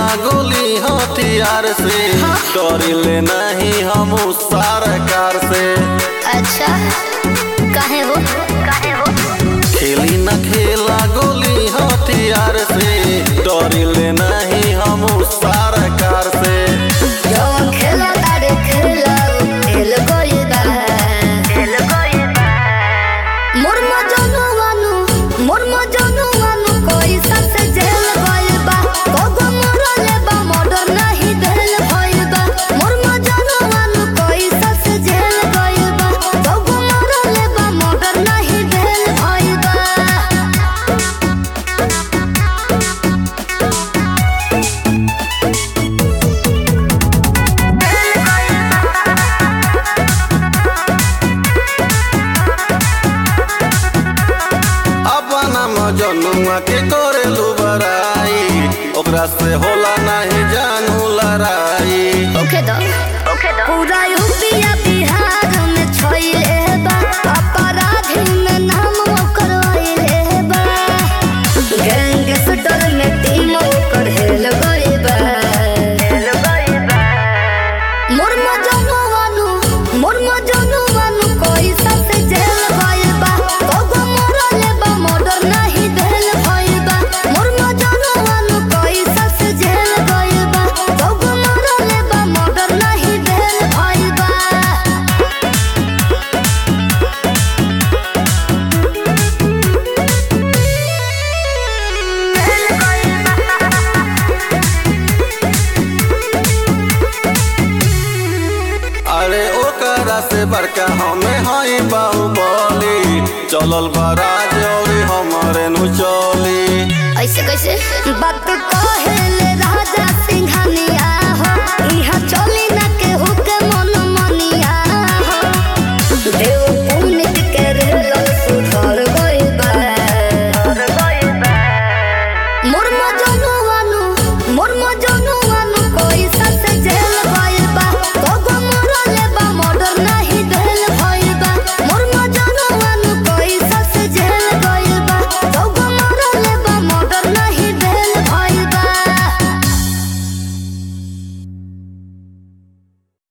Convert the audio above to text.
गोली हथियार से डरिले नहीं हम सरकार से। अच्छा काहे हो खेली न खेला गोली हथियार से डरिले नहीं हम सरकार से। जौन खेला तारे खेला खेल गइल बा मोर मजनुआनु कैसा से जेल गइल बा कगो मरले बा मर्डर नहीं देल भइल बा। मोर मजनुआनु कैसा से जेल गइल बा कगो मरले बा मर्डर नहीं देल भइल बा। जनुआ के करेलू बराई ओकरा से होला नहीं जानू लड़ाई। ओके दो पूरा यूपीया बिहार में छइले बा अपराधी में नाम ओकर आइले बा। गैंगस्टर में टीम ओकर हेल गइल बा। मोर मजनुआनु कैसा से जेल गइल बा कगो मरले बा मर्डर नहीं देल भइल बा। मोर मजनुआनु कैसा से जेल गइल बा कगो मरले बा मर्डर नहीं देल भइल बा। अरे ओकरा से बड़का हमें हई बाहुबली चलल बराज और हमारे नु चली। ऐसे कैसे बात